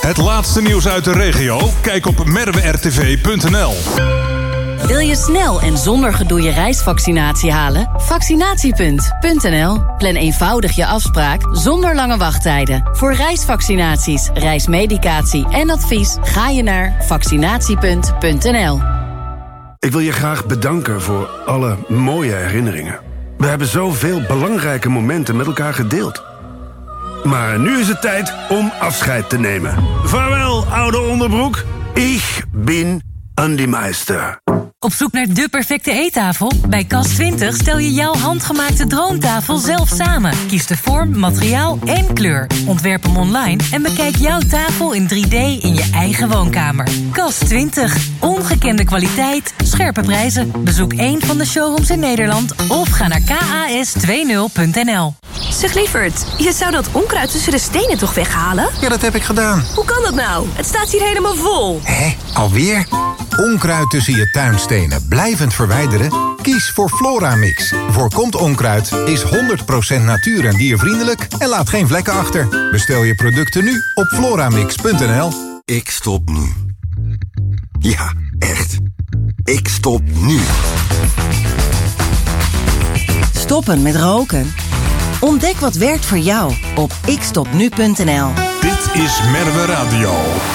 Het laatste nieuws uit de regio? Kijk op merwertv.nl. Wil je snel en zonder gedoe je reisvaccinatie halen? Vaccinatiepunt.nl. Plan eenvoudig je afspraak zonder lange wachttijden. Voor reisvaccinaties, reismedicatie en advies ga je naar vaccinatiepunt.nl. Ik wil je graag bedanken voor alle mooie herinneringen. We hebben zoveel belangrijke momenten met elkaar gedeeld. Maar nu is het tijd om afscheid te nemen. Vaarwel, oude onderbroek. Ik ben Andy Meister. Op zoek naar de perfecte eettafel? Bij Cas20 stel je jouw handgemaakte droomtafel zelf samen. Kies de vorm, materiaal en kleur. Ontwerp hem online en bekijk jouw tafel in 3D in je eigen woonkamer. Cas20. Ongekende kwaliteit, scherpe prijzen. Bezoek één van de showrooms in Nederland of ga naar kas20.nl. Zeg lieverd, je zou dat onkruid tussen de stenen toch weghalen? Ja, dat heb ik gedaan. Hoe kan dat nou? Het staat hier helemaal vol. Hé, alweer? Onkruid tussen je tuinstenen blijvend verwijderen? Kies voor Floramix. Voorkomt onkruid, is 100% natuur- en diervriendelijk en laat geen vlekken achter. Bestel je producten nu op floramix.nl. Ik stop nu. Ja, echt. Ik stop nu. Stoppen met roken? Ontdek wat werkt voor jou op ikstopnu.nl. Dit is Merwe Radio.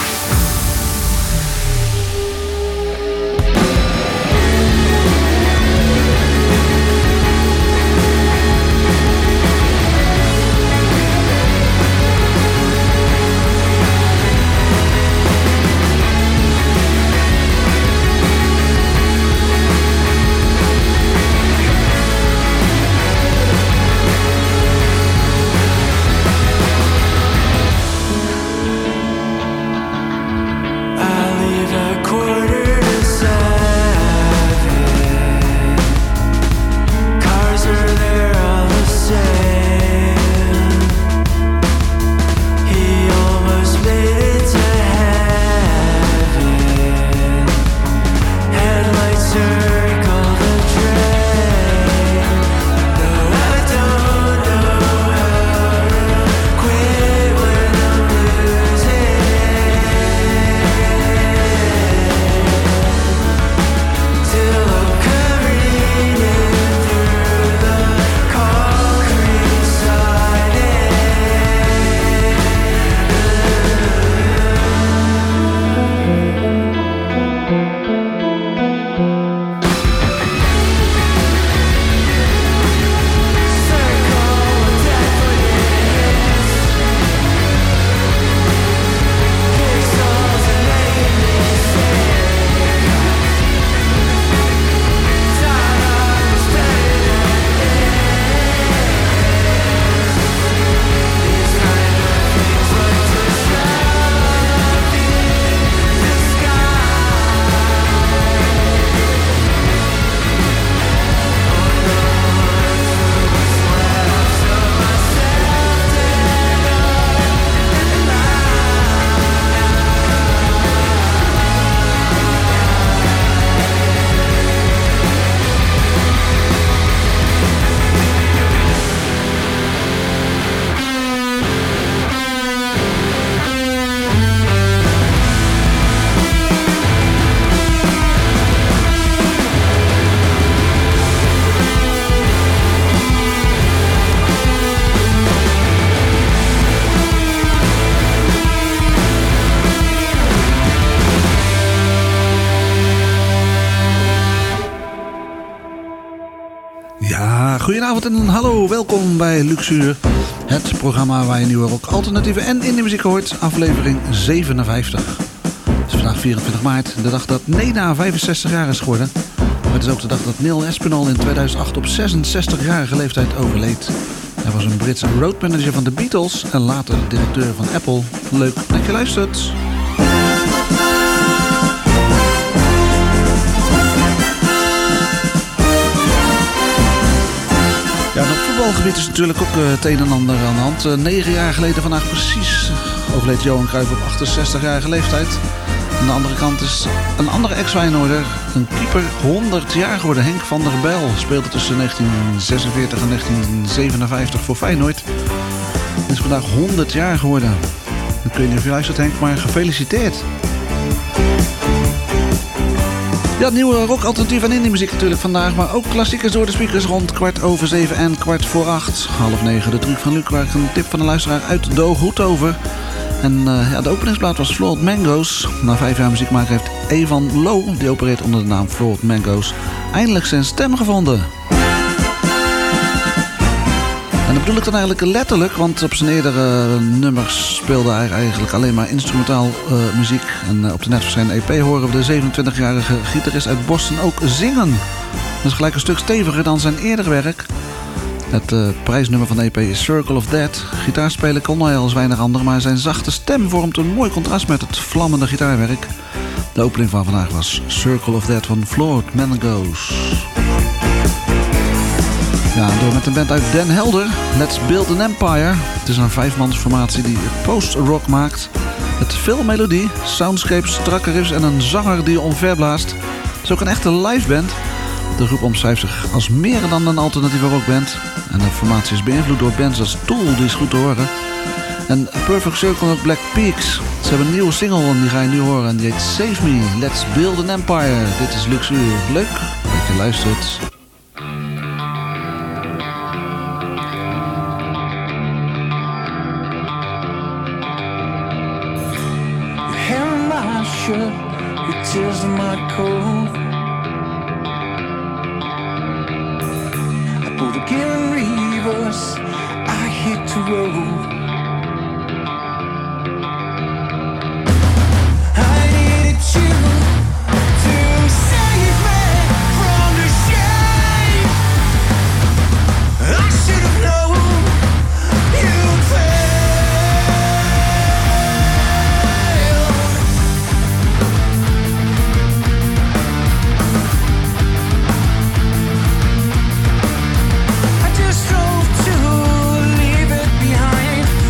Goedenavond en hallo, welkom bij Luxuur. Het programma waar je nieuwe rock, alternatieve en indie muziek hoort. Aflevering 57. Het is vandaag 24 maart, de dag dat Nena 65 jaar is geworden. Maar het is ook de dag dat Neil Aspinall in 2008 op 66-jarige leeftijd overleed. Hij was een Britse roadmanager van de Beatles en later directeur van Apple. Leuk dat je luistert. Ja, en op voetbalgebied is natuurlijk ook het een en ander aan de hand. 9 jaar geleden vandaag precies overleed Johan Cruijff op 68-jarige leeftijd. Aan de andere kant is een andere ex-Feyenoorder, een keeper, 100 jaar geworden. Henk van der Bijl speelde tussen 1946 en 1957 voor Feyenoord. Hij is vandaag 100 jaar geworden. Ik weet niet of je luistert, Henk, maar gefeliciteerd. Ja, nieuwe rock, alternatief en indie muziek natuurlijk vandaag. Maar ook klassiekers door de speakers rond 7:15 en 7:15. 8:30. De truc van Luc, waar ik een tip van de luisteraar uit de hoed over. En de openingsplaat was Flawed Mangoes. Na 5 jaar muziek maken heeft Evan Low, die opereert onder de naam Flawed Mangoes, eindelijk zijn stem gevonden. En dat bedoel ik dan eigenlijk letterlijk, want op zijn eerdere nummers speelde hij eigenlijk alleen maar instrumentaal muziek. En op de net verschenen EP horen we de 27-jarige gitarist uit Boston ook zingen. Dat is gelijk een stuk steviger dan zijn eerdere werk. Het prijsnummer van de EP is Circle of Death. Gitaarspelen kon hij als weinig ander, maar zijn zachte stem vormt een mooi contrast met het vlammende gitaarwerk. De opening van vandaag was Circle of Death van Flawed Mangoes. Ja, door met een band uit Den Helder, Let's Build an Empire. Het is een 5-mansformatie die post-rock maakt. Met veel melodie, soundscapes, strakke riffs en een zanger die omverblaast. Het is ook een echte liveband. De groep omschrijft zich als meer dan een alternatieve rockband. En de formatie is beïnvloed door bands als Tool, die is goed te horen. En Perfect Circle of Black Peaks. Ze hebben een nieuwe single en die ga je nu horen. En die heet Save Me, Let's Build an Empire. Dit is Luxuur. Leuk dat je luistert. Your tears in my coat. I pulled the gear in reverse. I hit the road. I needed you to save me from the shame. I should have known you'd fail. I just drove to leave it behind.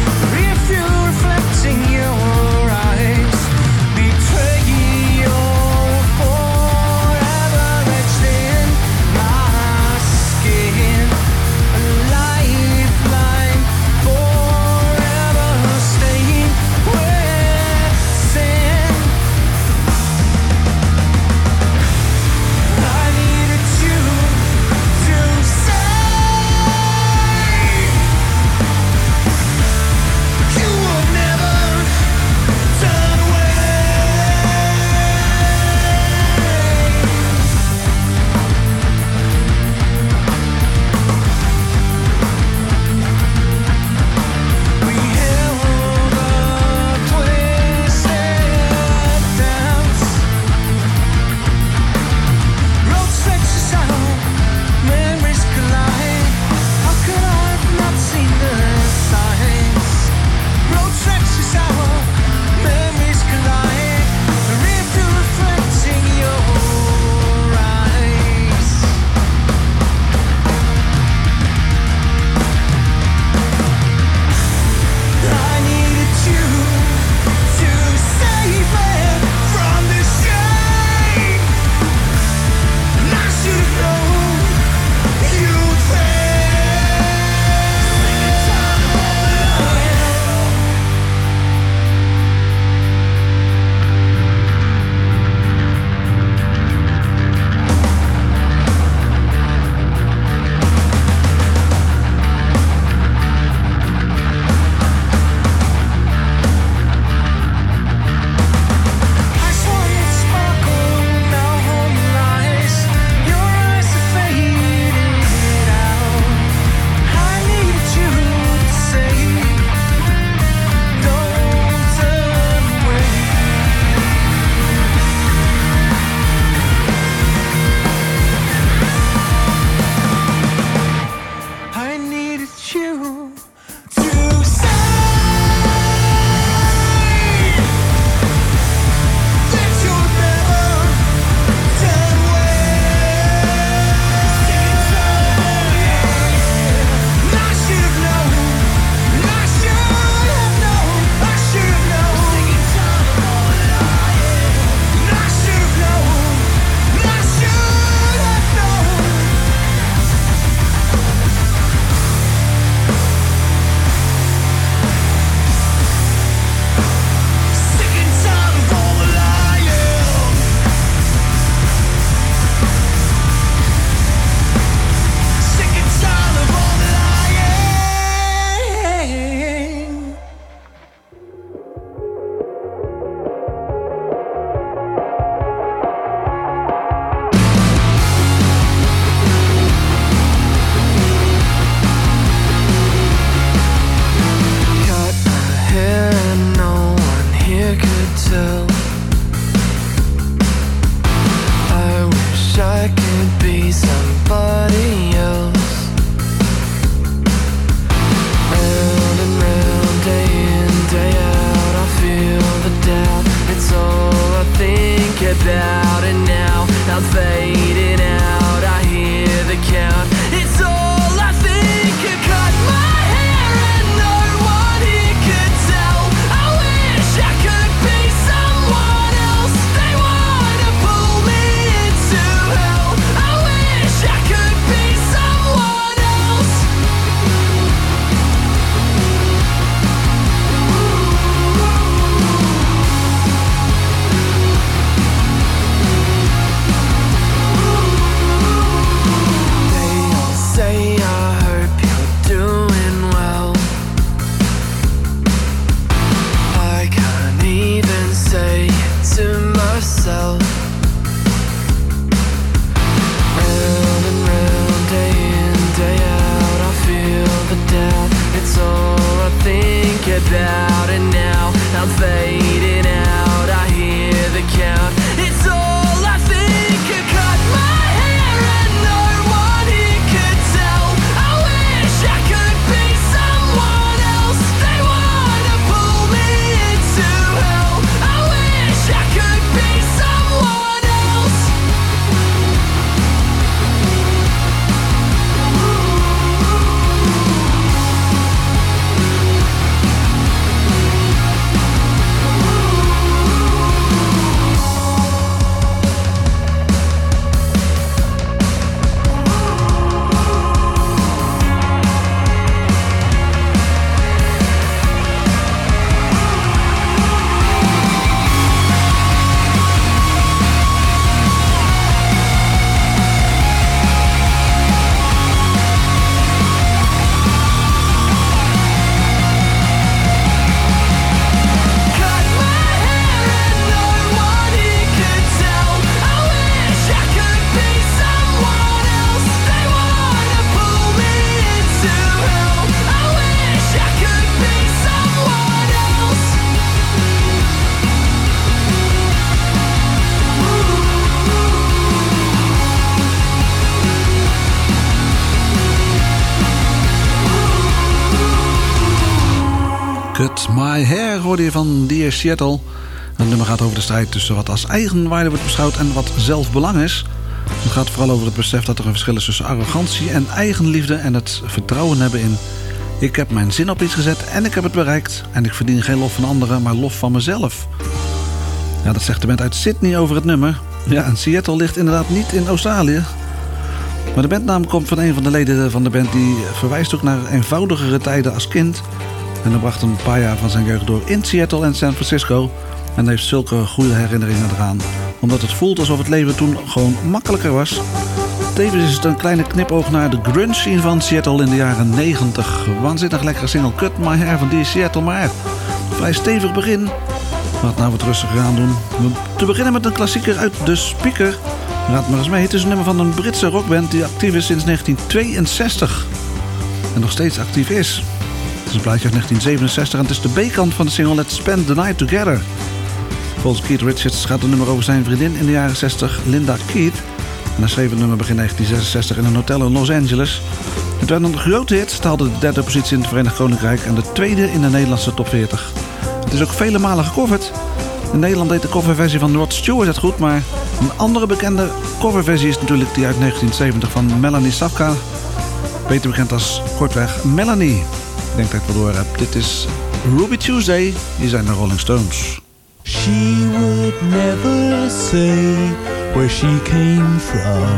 Cut My Hair hoorde je van Dear Seattle. Het nummer gaat over de strijd tussen wat als eigenwaarde wordt beschouwd en wat zelfbelang is. Het gaat vooral over het besef dat er een verschil is tussen arrogantie en eigenliefde en het vertrouwen hebben in: ik heb mijn zin op iets gezet en ik heb het bereikt. En ik verdien geen lof van anderen, maar lof van mezelf. Ja, dat zegt de band uit Sydney over het nummer. Ja, en Seattle ligt inderdaad niet in Australië. Maar de bandnaam komt van een van de leden van de band die verwijst ook naar eenvoudigere tijden als kind. En hij bracht een paar jaar van zijn jeugd door in Seattle en San Francisco. En heeft zulke goede herinneringen eraan. Omdat het voelt alsof het leven toen gewoon makkelijker was. Tevens is het een kleine knipoog naar de grunge scene van Seattle in de jaren 90. Waanzinnig lekkere single Cut My Hair van die Seattle, maar vrij stevig begin. Laat nou wat rustiger aan doen. Te beginnen met een klassieker uit de speaker. Raad maar eens mee, het is een nummer van een Britse rockband die actief is sinds 1962. En nog steeds actief is. Het is een plaatje uit 1967 en het is de B-kant van de single Let's Spend the Night Together. Volgens Keith Richards gaat het nummer over zijn vriendin in de jaren 60, Linda Keith. En hij schreef het nummer begin 1966 in een hotel in Los Angeles. Het werd een grote hit, het haalde de derde positie in het Verenigd Koninkrijk en de tweede in de Nederlandse top 40. Het is ook vele malen gecoverd. In Nederland deed de coverversie van Rod Stewart het goed, maar een andere bekende coverversie is natuurlijk die uit 1970 van Melanie Safka. Beter bekend als kortweg Melanie. Ik denk dat ik het wel door heb. Dit is Ruby Tuesday, hier zijn de Rolling Stones. She would never say where she came from.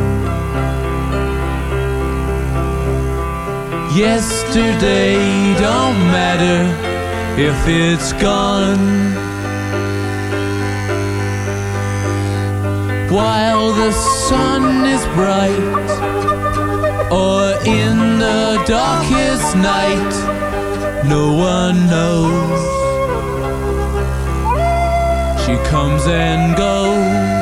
Yesterday don't matter if it's gone. While the sun is bright, or in the darkest night, no one knows. She comes and goes.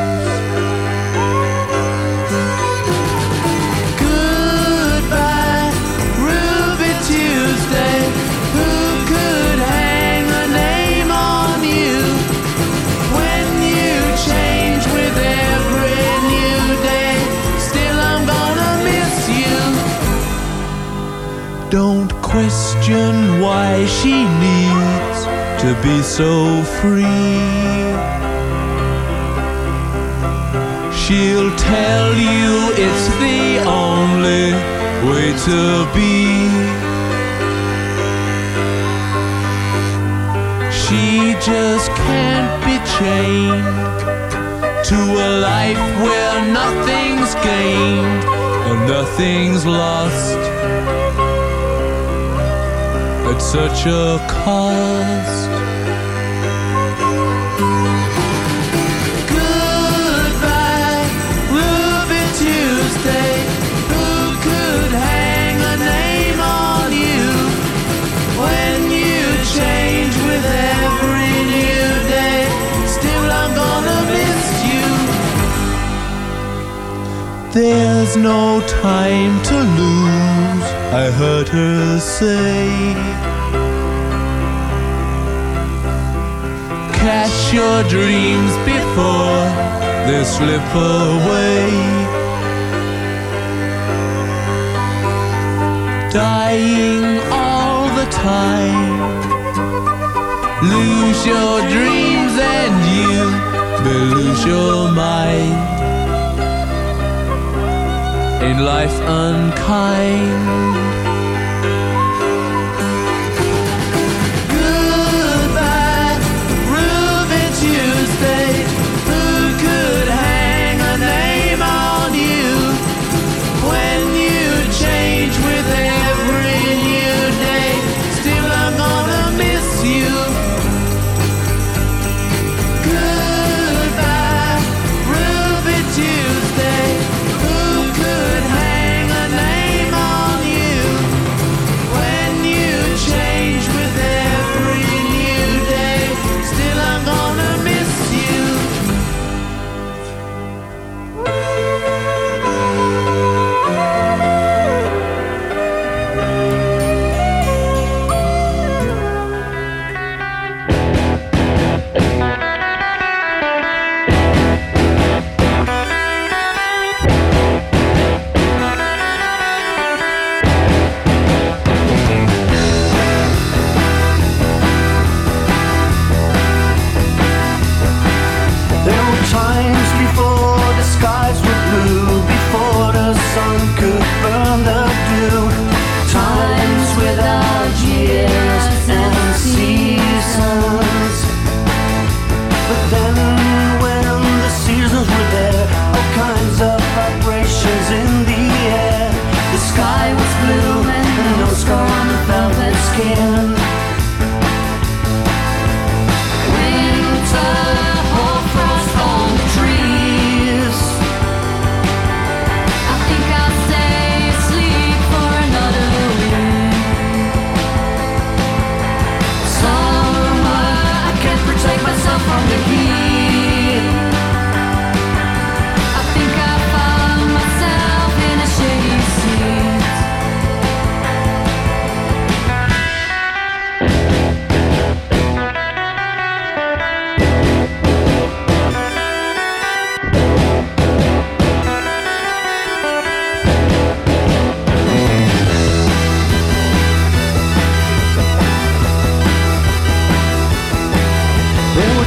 Goodbye, Ruby Tuesday. Who could hang a name on you when you change with every new day? Still I'm gonna miss you. Don't question why she needs to be so free. She'll tell you it's the only way to be. She just can't be chained to a life where nothing's gained and nothing's lost at such a cost. Who could hang a name on you when you change with every new day? Still I'm gonna miss you. There's no time to lose, I heard her say. Cash your dreams before they slip away. Dying all the time. Lose your dreams and you will lose your mind. Ain't life unkind? Goodbye, Ruby Tuesday. Who could hang a name on you when you change with every new day? Still I'm gonna miss you. Goodbye, Ruby Tuesday. Who could hang a name on you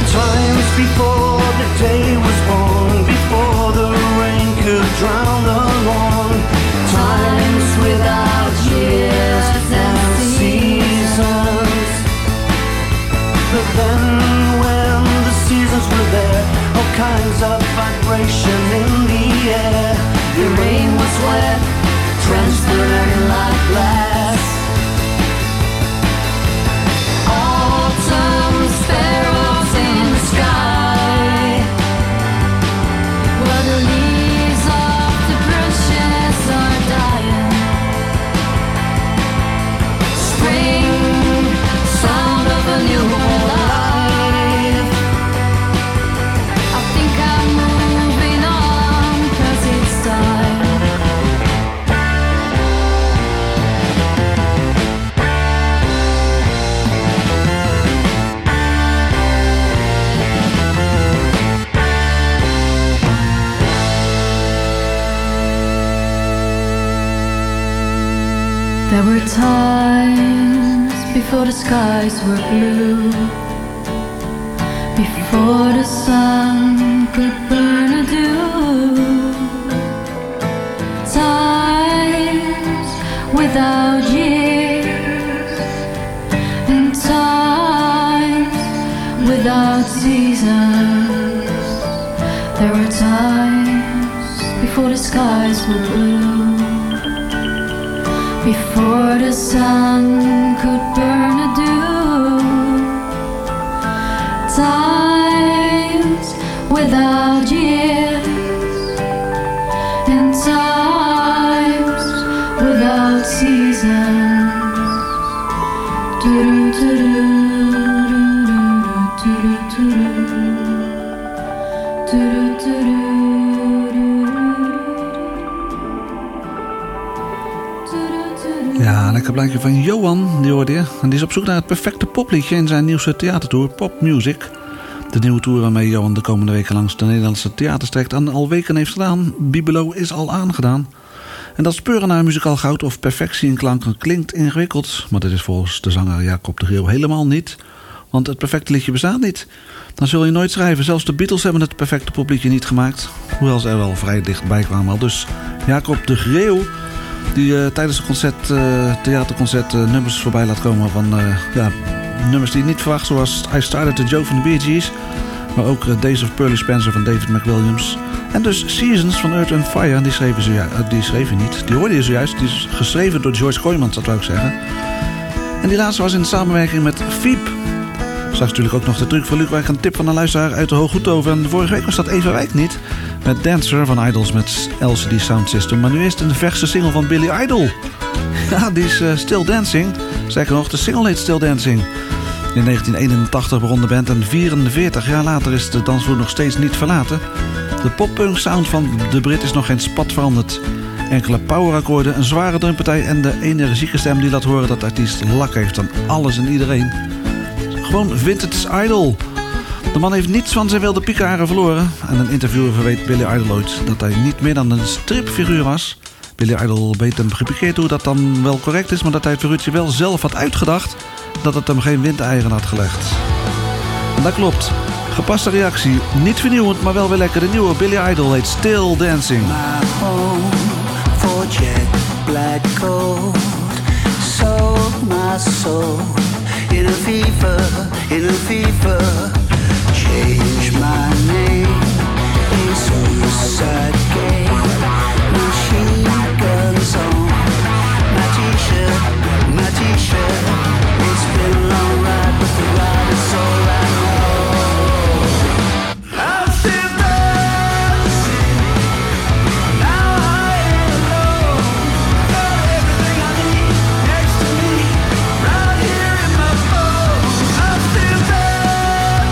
Times before the day was born, before the rain could drown the lawn. Times without years and seasons. But then when the seasons were there, all kinds of vibration in the air. The rain was wet, transparent like glass. Autumn sparrows in the sky, where the leaves of the branches are dying. Spring, sound of a newborn life. I think I'm moving on, 'cause it's time. There were times before the skies were blue, before the sun could burn a dew. Times without years, and times without seasons. There were times before the skies were blue, before the sun could burn a dew. Times without years, and times without seasons. Ja, lekker blijkje van Johan, die hoorde je. En die is op zoek naar het perfecte popliedje in zijn nieuwste theatertour, Pop Music. De nieuwe tour waarmee Johan de komende weken langs de Nederlandse theaters trekt en al weken heeft gedaan. Bibelo is al aangedaan. En dat speuren naar muzikaal goud of perfectie in klanken klinkt ingewikkeld. Maar dat is volgens de zanger Jacob de Greeuw helemaal niet. Want het perfecte liedje bestaat niet. Dan zul je nooit schrijven. Zelfs de Beatles hebben het perfecte popliedje niet gemaakt. Hoewel ze er wel vrij dichtbij kwamen al. Dus Jacob de Greeuw, die tijdens het theaterconcert nummers voorbij laat komen van nummers die je niet verwacht, zoals I Started the Joke van de Bee Gees, maar ook Days of Pearly Spencer van David McWilliams. En dus Seasons van Earth and Fire, die schreef je niet. Die hoorde je zojuist, die is geschreven door George Kooijmans, dat wou ik zeggen. En die laatste was in samenwerking met Fiep. Straks natuurlijk ook nog de truc van Luc Wijk, een tip van een luisteraar uit de Hooggoedhoven. En vorige week was dat Eva Wijk niet, met Dancer van Idols met LCD Sound System. Maar nu is het een verse single van Billy Idol. Ja, die is Still Dancing. Sterker nog, de single heet Still Dancing. In 1981 begon de band en 44 jaar later is de dansvloer nog steeds niet verlaten. De poppunk sound van de Brit is nog geen spat veranderd. Enkele powerakkoorden, een zware drumpartij en de energieke stem die laat horen dat de artiest lak heeft aan alles en iedereen. Gewoon vintage Idol. De man heeft niets van zijn wilde piekenharen verloren. En een interviewer verweet Billy Idol ooit dat hij niet meer dan een stripfiguur was. Billy Idol beet hem gepikeerd hoe dat dan wel correct is, maar dat hij het figuurtje wel zelf had uitgedacht, dat het hem geen windeieren had gelegd. En dat klopt. Gepaste reactie. Niet vernieuwend, maar wel weer lekker. De nieuwe Billy Idol heet Still Dancing. My home for jet black gold, sold my soul in a fever, change my name in suicide game, machine guns on my t-shirt, it's been a long ride, but the ride is all I know. I'm still dancing, now I ain't alone, got everything I need next to me, right here in my phone. I'm still dancing.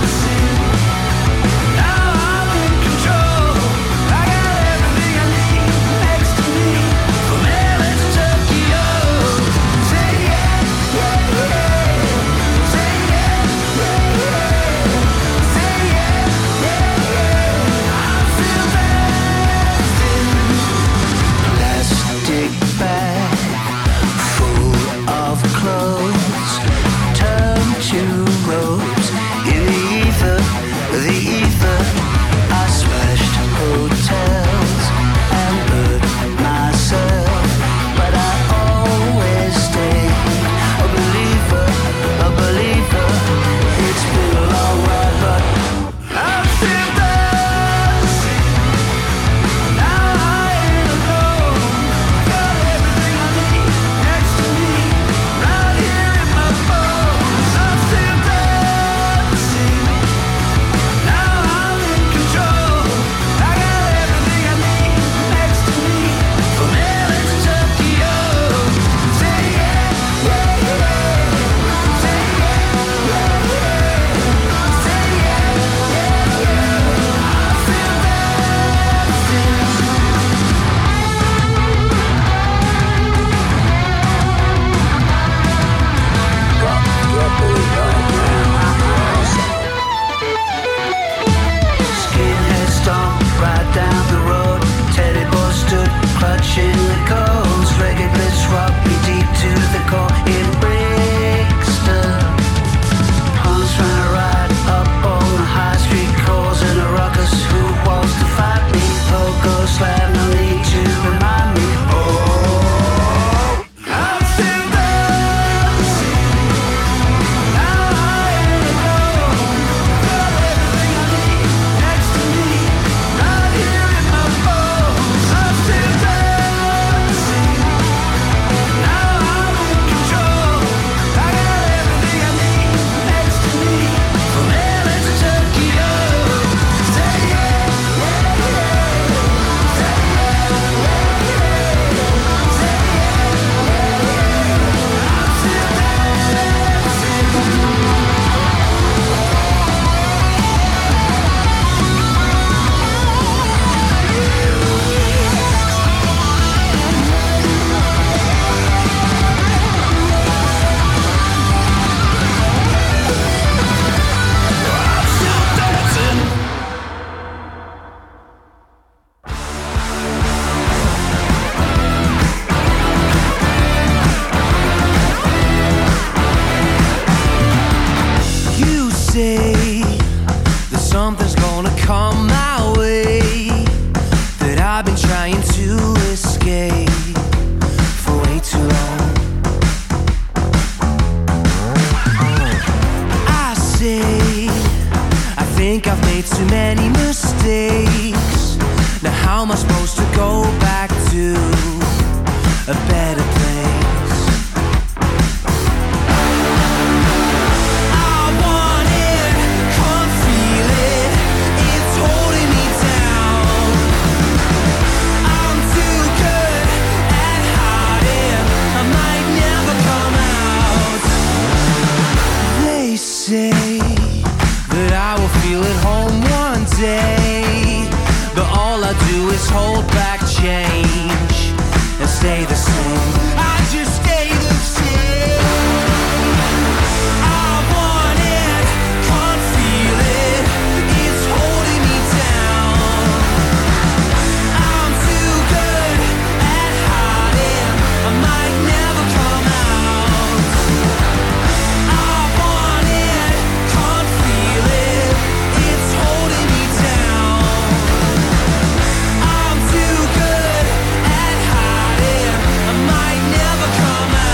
think I've made too many mistakes. Now how am I supposed to go back to a better place? I want it, can't feel it, it's holding me down. I'm too good at hiding, I might never come out. They say that I will feel at home one day, but all I do is hold back change and stay the same. I just stay the same. I want it, can't feel it, it's holding me down. I'm too good at hiding, I might never come out. I want it, can't feel it, it's holding me down. I'm too good at hiding, I might never come out.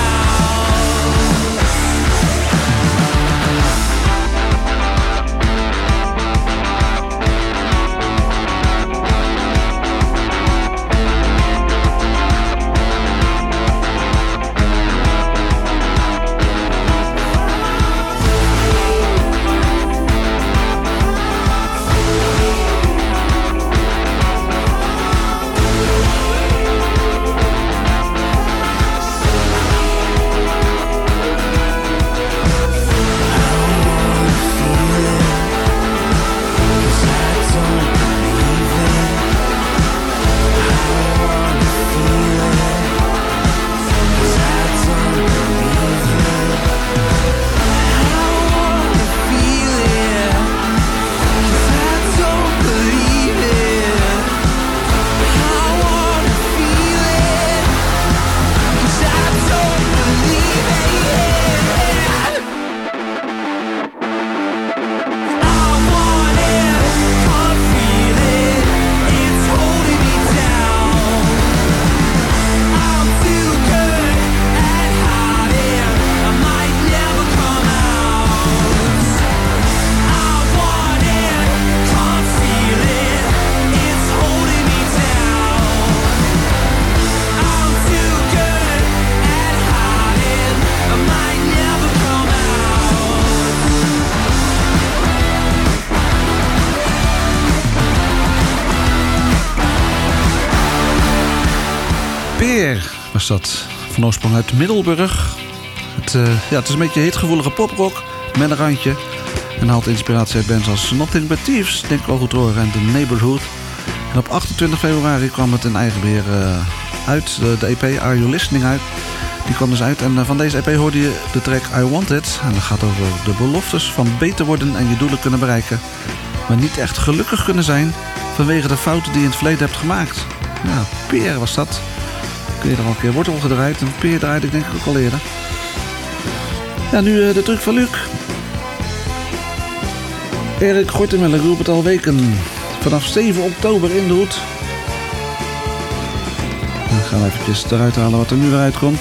Peer was dat, van oorsprong uit Middelburg. Het is een beetje hitgevoelige poprock met een randje. En haalt inspiratie uit bands als Nothing But Thieves, denk ik wel goed te horen, en The Neighborhood. En op 28 februari kwam het in eigen beheer uit, de EP Are You Listening uit. Die kwam dus uit en van deze EP hoorde je de track I Want It. En dat gaat over de beloftes van beter worden en je doelen kunnen bereiken, maar niet echt gelukkig kunnen zijn vanwege de fouten die je in het verleden hebt gemaakt. Ja, Peer was dat. Kun je er al een keer wortel gedraaid. En Peer draaide ik denk ik ook al eerder. Ja, nu de truc van Luc. Erik Gortemelle, ik roep het al weken. Vanaf 7 oktober in de hoed. We gaan eventjes eruit halen wat er nu weer uitkomt.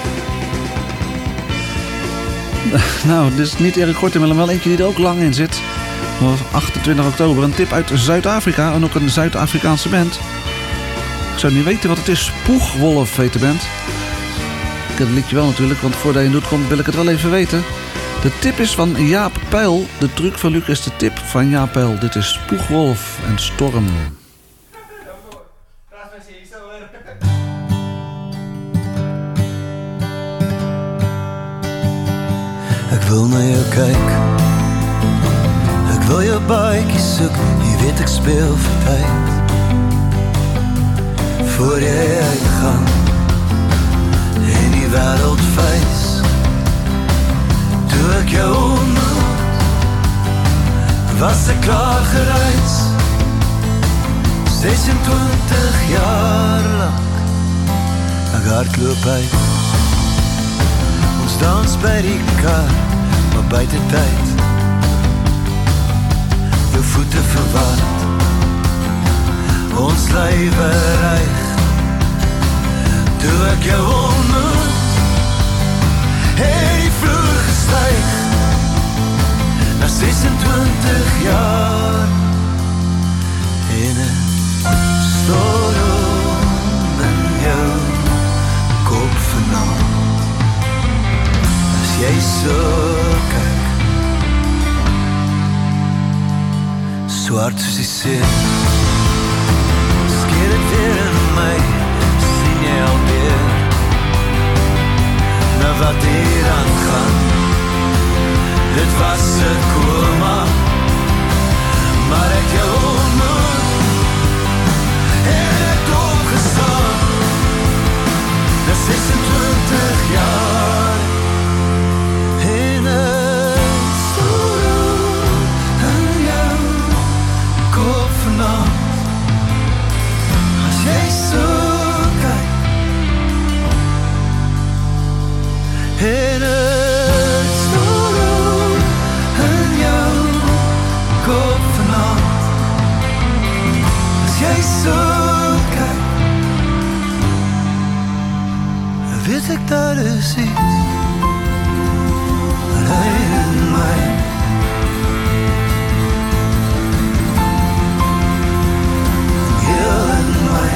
Nou, dit is niet Erik Gortemelle, maar wel eentje die er ook lang in zit. 28 oktober, een tip uit Zuid-Afrika en ook een Zuid-Afrikaanse band. Ik zou niet weten wat het is. Spoegwolf heet de band. Ik ken het liedje wel natuurlijk, want voordat je het doet komt wil ik het wel even weten. De tip is van Jaap Peil. De truc van Luc is de tip van Jaap Peil. Dit is Spoegwolf en Storm. Ik wil naar je kijken. Ik wil je buikje zoeken. Je weet ik speel voor tijd. Voor je uitgaan in die wereldfeest. Toen ik jou ontmoet, was ik klaar gereisd. 26 jaar lang, ik hardloop uit. Ons dans bij die kaart, maar bij de tijd. Je voeten verward, ons leven recht. Toen ik jou ontmoet, hey, die vloer gestijgd. Na 26 jaar. hard soos die see. Skeer het weer in my, sien jy alweer na wat hier aangaan. Dit was 'n koma, maar ek jou ontmoet en ek opgestaan na 26 jaar en het stoel in jou kop vanavond. As jy so kyk en het stoel in jou kop vanavond. As jy so kyk, weet ek daar is iets wat in my heel in my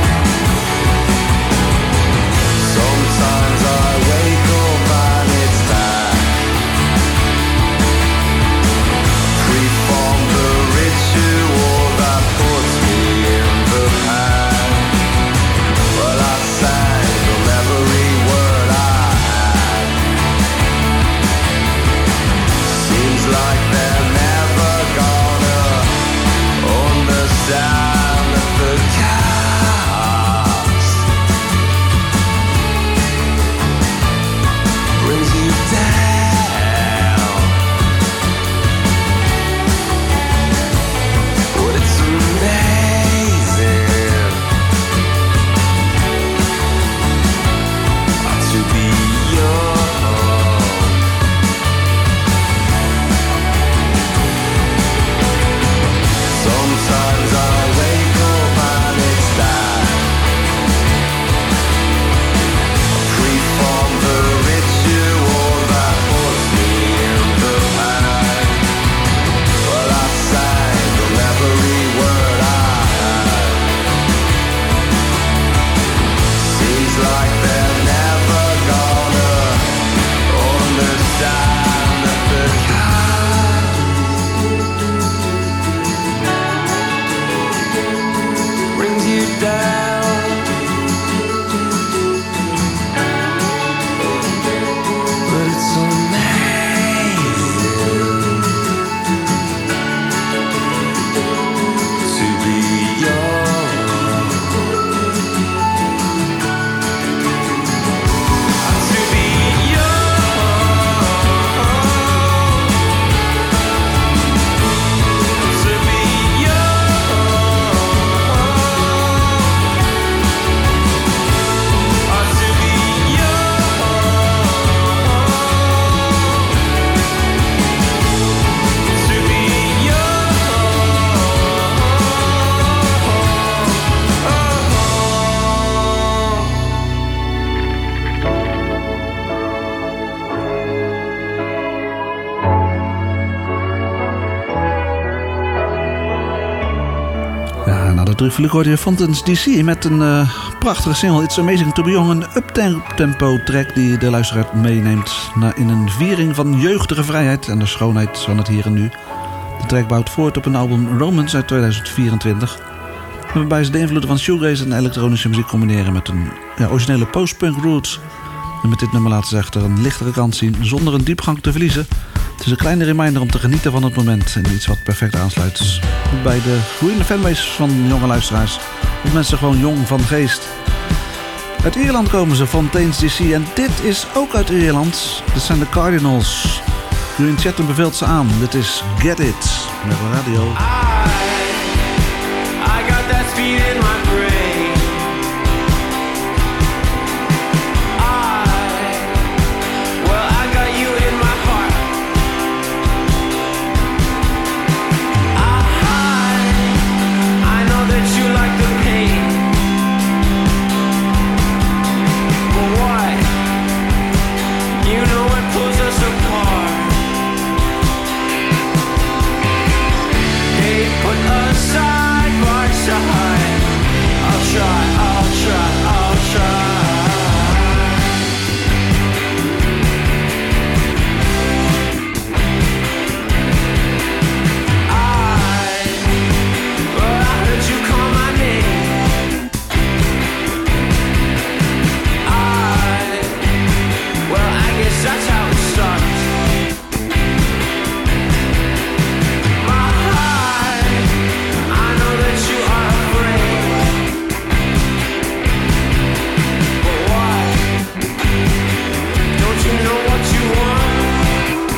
Sometimes I wake up and it's Natuurlijk hoorde je Fontaine's DC met een prachtige single It's Amazing to Be Young. Een uptempo track die de luisteraar meeneemt in een viering van jeugdige vrijheid en de schoonheid van het hier en nu. De track bouwt voort op een album Romance uit 2024. Waarbij ze de invloeden van shoegaze en elektronische muziek combineren met een originele post-punk roots. En met dit nummer laten ze echter een lichtere kant zien zonder een diepgang te verliezen. Het is een kleine reminder om te genieten van het moment en iets wat perfect aansluit bij de groeiende fanbase van jonge luisteraars. Of mensen gewoon jong van geest. Uit Ierland komen ze, Fontaine's DC, en dit is ook uit Ierland. Dit zijn de Cardinals. Green Chatham beveelt ze aan. Dit is Get It met de radio. I got that speed in my brain. I got you in my heart. I know that you like the pain. But why? You know it pulls us apart. They put us side by side. I'll try, I'll try, I'll try. That's how it starts. My heart, I know that you are afraid. But why? Don't you know what you want?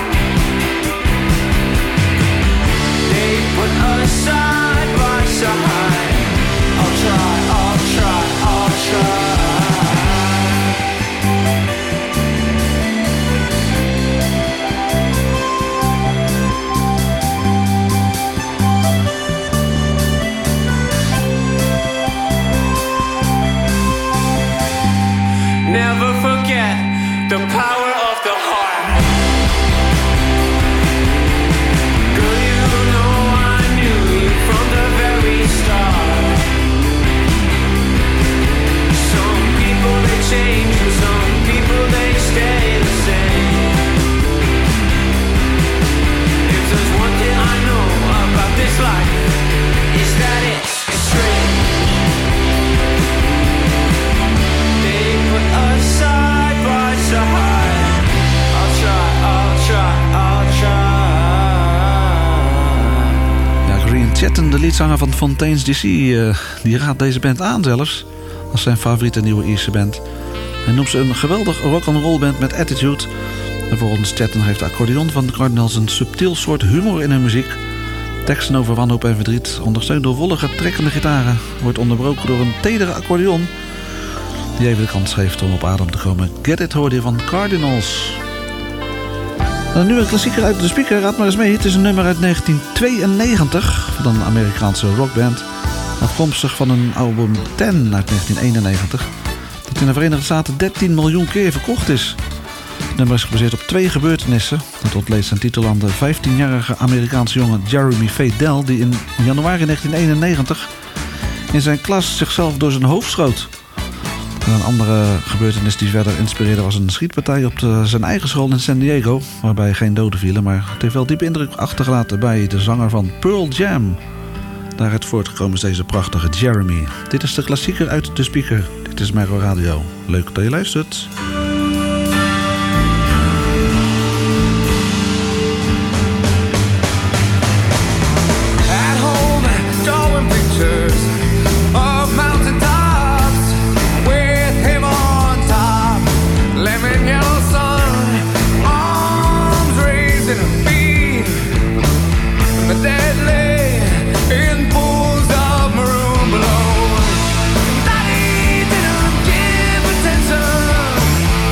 They put us side by side. I'll try, I'll try, I'll try. Never forget the power of the heart. Girl, you know I knew you from the very start. Some people they change and some people they stay the same. If there's one thing I know about this life, is that it's strange. Side by side, I'll try, I'll try, I'll try. Ja, Green Chatham, de liedzanger van Fontaine's DC, die raadt deze band aan zelfs als zijn favoriete nieuwe Ierse band. Hij noemt ze een geweldig rock'n'roll band met attitude. En volgens Chatham heeft de accordeon van de Cardinals een subtiel soort humor in hun muziek. Teksten over wanhoop en verdriet, ondersteund door wollige trekkende gitaren, wordt onderbroken door een tedere accordeon die even de kans geeft om op adem te komen. Get It hoorde je van Cardinals. En nu een klassieker uit de speaker, raad maar eens mee. Het is een nummer uit 1992 van een Amerikaanse rockband. Afkomstig van een album 10 uit 1991. Dat in de Verenigde Staten 13 miljoen keer verkocht is. Het nummer is gebaseerd op 2 gebeurtenissen. Het ontleent zijn titel aan de 15-jarige Amerikaanse jongen Jeremy Fadell, die in januari 1991 in zijn klas zichzelf door zijn hoofd schoot. En een andere gebeurtenis die verder inspireerde was een schietpartij op zijn eigen school in San Diego, waarbij geen doden vielen, maar het heeft wel diepe indruk achtergelaten bij de zanger van Pearl Jam. Daaruit voortgekomen is deze prachtige Jeremy. Dit is de klassieker uit de speaker. Dit is Merro Radio. Leuk dat je luistert. Daddy didn't give attention.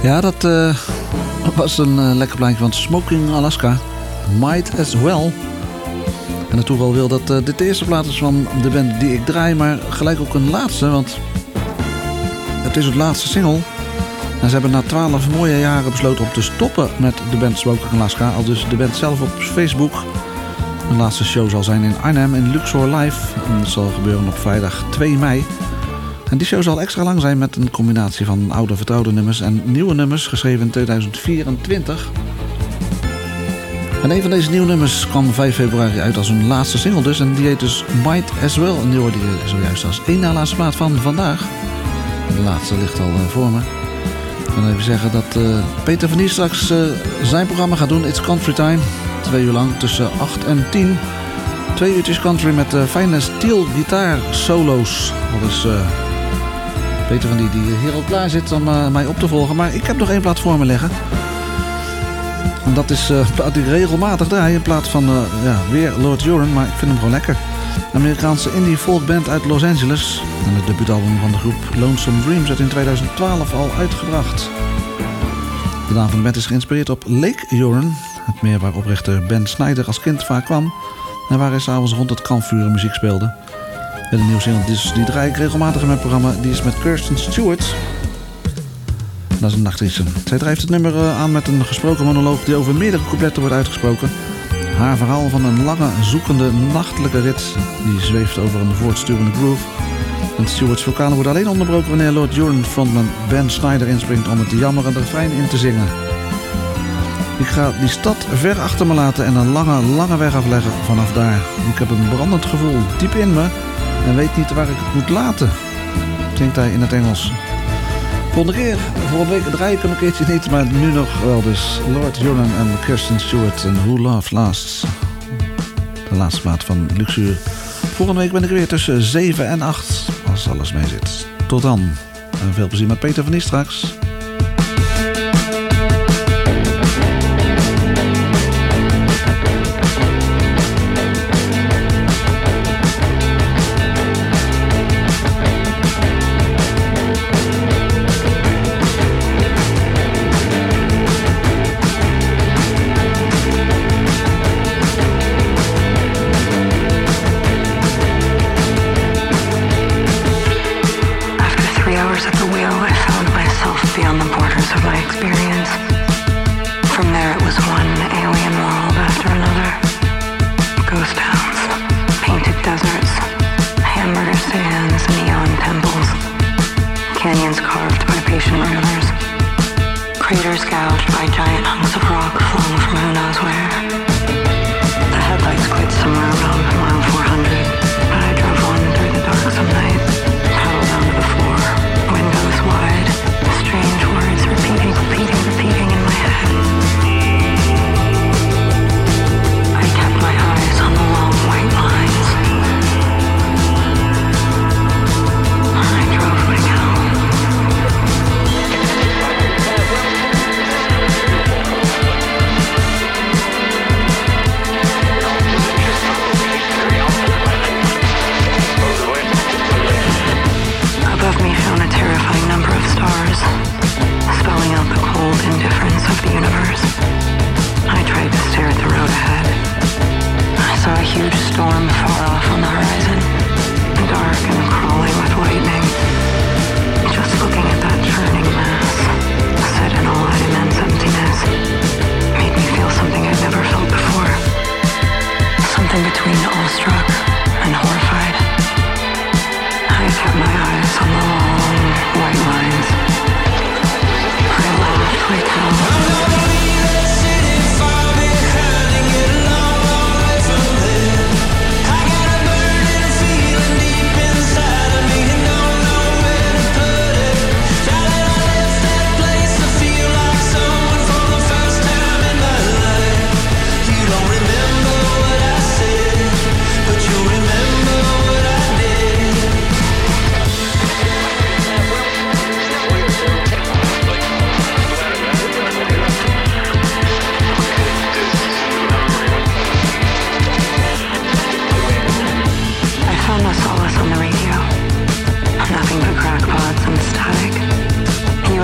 Ja, dat was een lekker plaatje van Smoking Alaska. Might As Well. En het toeval wil dat dit de eerste plaat is van de band die ik draai, maar gelijk ook een laatste, want het is het laatste single. En ze hebben na 12 mooie jaren besloten om te stoppen met de band Smoking Alaska. Al dus de band zelf op Facebook. De laatste show zal zijn in Arnhem in Luxor Live. En dat zal gebeuren op vrijdag 2 mei. En die show zal extra lang zijn met een combinatie van oude vertrouwde nummers en nieuwe nummers, geschreven in 2024. En een van deze nieuwe nummers kwam 5 februari uit als hun laatste single dus. En die heet dus Might As Well. En die hoorde je zojuist als één na laatste plaat van vandaag. En de laatste ligt al voor me. Ik wil even zeggen dat Peter van Nier straks zijn programma gaat doen. It's Country Time. 2 uur lang tussen 8 en 10. 2 uurtjes country met fijne steel gitaar solo's. Dat is Peter van Nier die hier al klaar zit om mij op te volgen. Maar ik heb nog 1 plaat voor me liggen. En dat is een plaat die ik regelmatig draai. Een plaat van weer Lord Huron, maar ik vind hem gewoon lekker. Een Amerikaanse indie folkband uit Los Angeles. En het debuutalbum van de groep Lonesome Dreams werd in 2012 al uitgebracht. De naam van de band is geïnspireerd op Lake Huron, het meer waar oprichter Ben Snyder als kind vaak kwam. En waar hij s'avonds rond het kampvuur muziek speelde. En de nieuwe single die draai ik regelmatig in mijn programma. Die is met Kirsten Stewart. Dat is een actrice. Zij drijft het nummer aan met een gesproken monoloog die over meerdere coupletten wordt uitgesproken. Haar verhaal van een lange, zoekende, nachtelijke rit die zweeft over een voortsturende groove. En Stewart's vocalen worden alleen onderbroken wanneer Lord Huron frontman Ben Snyder inspringt om het jammerende refrein in te zingen. Ik ga die stad ver achter me laten en een lange, lange weg afleggen vanaf daar. Ik heb een brandend gevoel diep in me en weet niet waar ik het moet laten, zingt hij in het Engels. Volgende week draai ik hem een keertje niet, maar nu nog wel dus. Lord Huron en Kirsten Stewart en Who Love Lasts. De laatste plaat van Luxuur. Volgende week ben ik weer tussen 7 en 8, als alles mee zit. Tot dan. En veel plezier met Peter van Nier straks.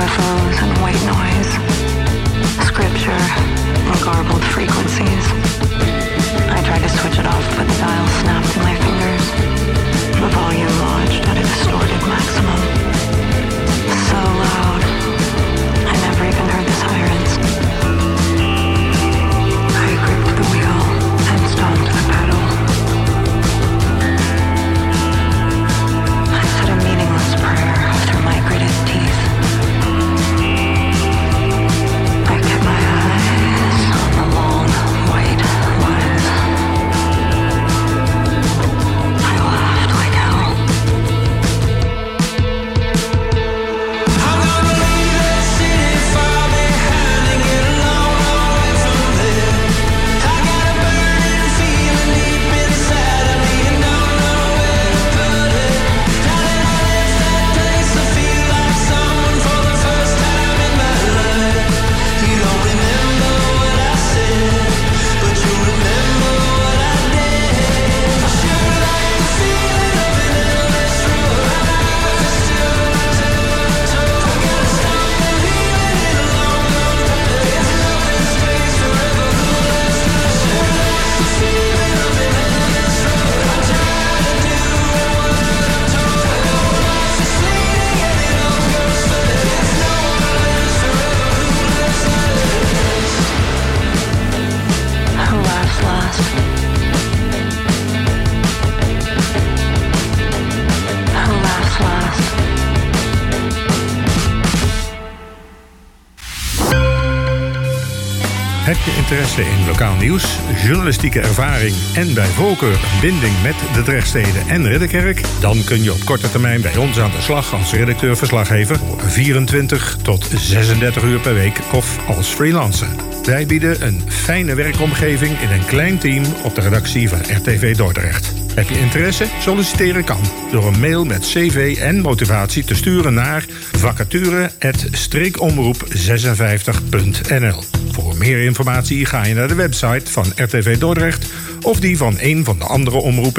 UFOs and white noise, scripture and garbled frequencies. I tried to switch it off, but the dial snapped in my fingers. The volume lodged at a distorted maximum. So loud, I never even heard the sirens. I gripped the wheel and stomped the pedal. I said a meaningless prayer through my gritted teeth. I kept my eyes on the long, white lines. I laughed like hell. I'm gonna leave that city far behind and get a long, long way from there. I got a burning feeling deep inside of me and don't know where to put it. Darling, I left that place, I feel like someone for the first time in my life. You don't remember what I said, but you remember what I did. I sure like the feeling of an endless road. I'm not still I gotta stop believing in a long, long day. If love is space forever, who loves me? I sure like the feeling of an endless road. I try to do what I'm told. I know life is fleeting and it all goes fast. If no one lives forever, who lives last? Who laughs last? Who laughs last? Heb je interesse in lokaal nieuws, journalistieke ervaring en bij voorkeur een binding met de Drechtstede en Ridderkerk? Dan kun je op korte termijn bij ons aan de slag als redacteur-verslaggever voor 24 tot 36 uur per week of als freelancer. Wij bieden een fijne werkomgeving in een klein team op de redactie van RTV Dordrecht. Heb je interesse? Solliciteren kan door een mail met cv en motivatie te sturen naar vacature@streekomroep56.nl. Voor meer informatie ga je naar de website van RTV Dordrecht of die van een van de andere omroepen